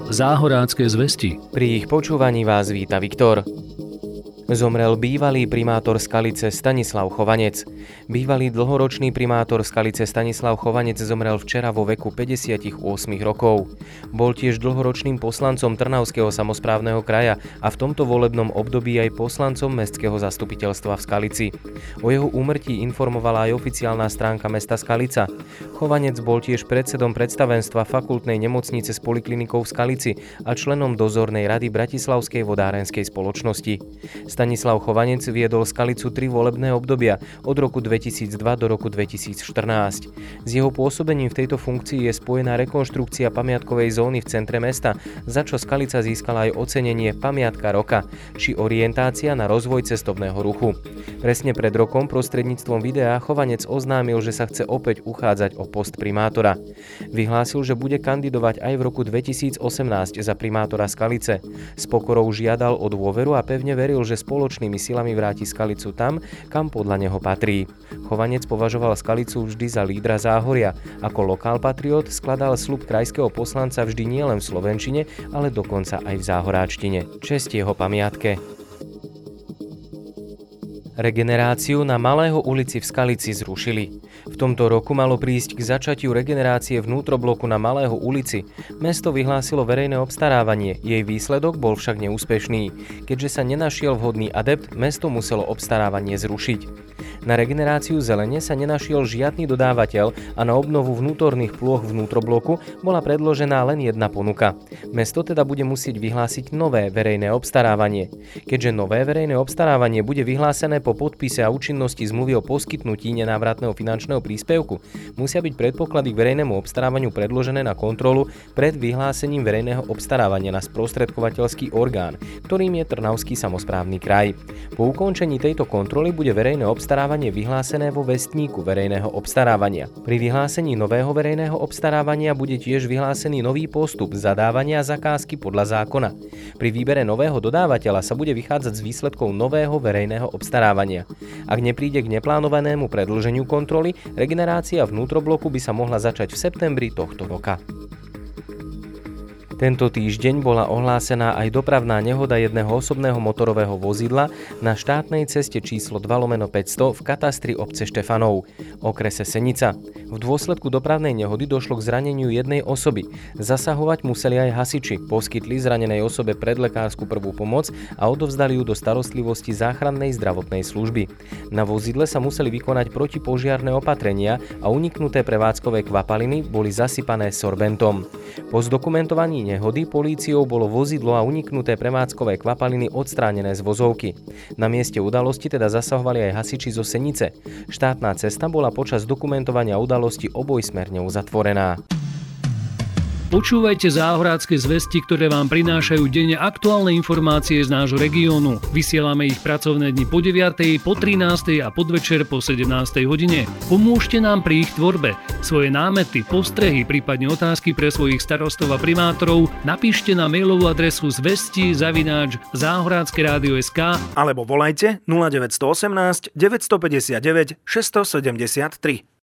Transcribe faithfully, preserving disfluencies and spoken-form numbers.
Záhorácké zvesti. Pri ich počúvaní vás víta Viktor. Zomrel bývalý primátor Skalice Stanislav Chovanec. Bývalý dlhoročný primátor Skalice Stanislav Chovanec zomrel včera vo veku päťdesiatosem rokov. Bol tiež dlhoročným poslancom Trnavského samosprávneho kraja a v tomto volebnom období aj poslancom mestského zastupiteľstva v Skalici. O jeho úmrtí informovala aj oficiálna stránka mesta Skalica. Chovanec bol tiež predsedom predstavenstva fakultnej nemocnice s poliklinikou v Skalici a členom dozornej rady Bratislavskej vodárenskej spoločnosti. Stanislav Chovanec viedol Skalicu tri volebné obdobia od roku dvetisícdva do roku dvetisícštrnásť. S jeho pôsobením v tejto funkcii je spojená rekonštrukcia pamiatkovej zóny v centre mesta, za čo Skalica získala aj ocenenie Pamiatka roka či orientácia na rozvoj cestovného ruchu. Presne pred rokom prostredníctvom videa Chovanec oznámil, že sa chce opäť uchádzať o post primátora. Vyhlásil, že bude kandidovať aj v roku dvetisícosemnásť za primátora Skalice. S pokorou žiadal o dôveru a pevne veril, že spoločnými silami vráti Skalicu tam, kam podľa neho patrí. Chovanec považoval Skalicu vždy za lídra Záhoria. Ako lokálpatriot skladal sľub krajského poslanca vždy nielen v slovenčine, ale dokonca aj v záhoráčtine. Česť jeho pamiatke. Regeneráciu na Malého ulici v Skalici zrušili. V tomto roku malo prísť k začatiu regenerácie vnútrobloku na Malého ulici. Mesto vyhlásilo verejné obstarávanie, jej výsledok bol však neúspešný. Keďže sa nenašiel vhodný adept, mesto muselo obstarávanie zrušiť. Na regeneráciu zelene sa nenašiel žiadny dodávateľ a na obnovu vnútorných plôch vnútrobloku bola predložená len jedna ponuka. Mesto teda bude musieť vyhlásiť nové verejné obstarávanie. Keďže nové verejné obstarávanie bude vyhlásené po podpise a účinnosti zmluvy o poskytnutí nenávratného finančného príspevku, musia byť predpoklady k verejnému obstarávaniu predložené na kontrolu pred vyhlásením verejného obstarávania na sprostredkovateľský orgán, ktorým je Trnavský samosprávny kraj. Po ukončení tejto kontroly bude verejné obstarávanie vyhlásené vo vestníku verejného obstarávania. Pri vyhlásení nového verejného obstarávania bude tiež vyhlásený nový postup zadávania zakázky podľa zákona. Pri výbere nového dodávateľa sa bude vychádzať z výsledkov nového verejného obstarávania. Ak nepríde k neplánovanému predĺženiu kontroly, regenerácia vnútrobloku by sa mohla začať v septembri tohto roka. Tento týždeň bola ohlásená aj dopravná nehoda jedného osobného motorového vozidla na štátnej ceste číslo dva lomeno päťsto v katastri obce Štefanov, okrese Senica. V dôsledku dopravnej nehody došlo k zraneniu jednej osoby. Zasahovať museli aj hasiči, poskytli zranenej osobe predlekársku prvú pomoc a odovzdali ju do starostlivosti záchrannej zdravotnej služby. Na vozidle sa museli vykonať protipožiarne opatrenia a uniknuté prevádzkové kvapaliny boli zasypané sorbentom. Po zdokumentovaní nehody políciou bolo vozidlo a uniknuté prevádzkové kvapaliny odstránené z vozovky. Na mieste udalosti teda zasahovali aj hasiči zo Senice. Štátna cesta bola počas dokumentovania udalosti obojsmerne uzatvorená. Počúvajte záhorácké zvesti, ktoré vám prinášajú denne aktuálne informácie z nášho regiónu. Vysielame ich pracovné dni po deviatej, po trinástej a podvečer po sedemnástej hodine. Pomôžte nám pri ich tvorbe. Svoje námety, postrehy, prípadne otázky pre svojich starostov a primátorov napíšte na mailovú adresu zvesti zavináč záhorácke rádio bodka es ká alebo volajte nula deväť jedna osem deväť päť deväť šesť sedem tri.